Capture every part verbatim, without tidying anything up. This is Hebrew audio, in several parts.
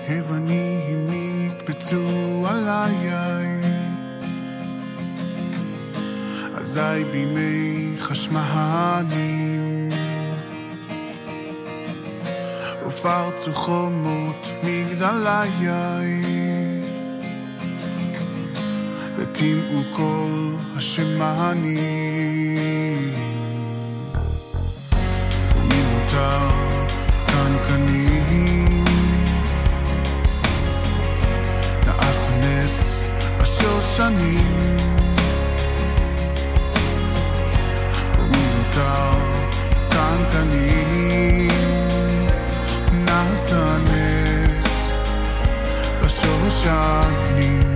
אבנים נקפצו עליי, אזי בימי חשמנים ופרצו חומות מגדליי, וטימאו כל השמנים, וממותר קנקנים נעשה נס השושנים, וממותר קנקנים נעשה נס השושנים.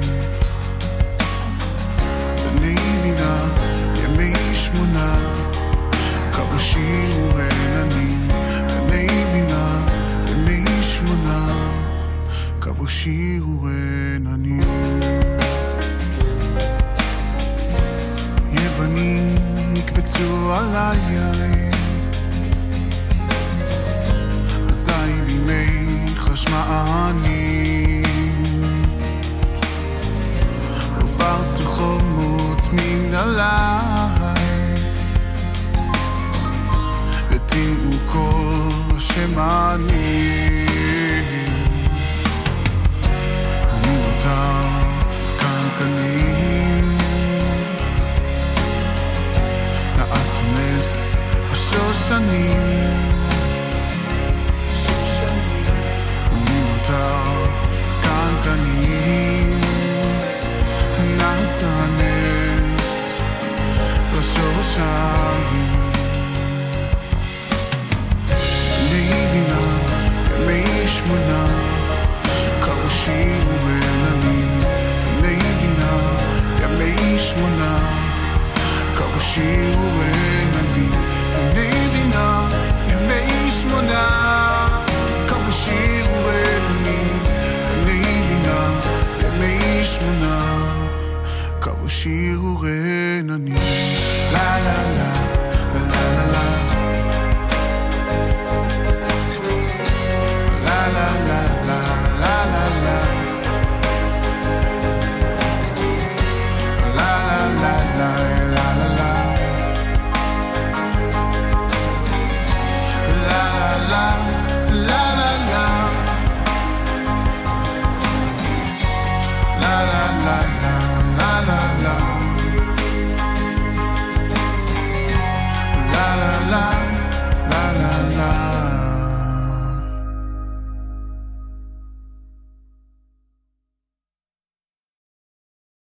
בנבינה ימי שמונה קבו שיר ורננים, בנבינה ימי שמונה קבו שיר ורננים. יוונים נקבצו עליי, אזי בימי חשמנים ופרצו חומות מגדליי, וטימאו כל השמנים, וממותר קנקנים נעשה נס השושנים, וממותר קנקנים נעשה נס לשושנים. בנבינה ימי שמונה קראו שיר ורננים, בנבינה ימי שמונה קראו שיר ורננים, בנבינה ימי שמונה קראו שיר ורננים, בנבינה ימי שמונה קראו שיר ורננים.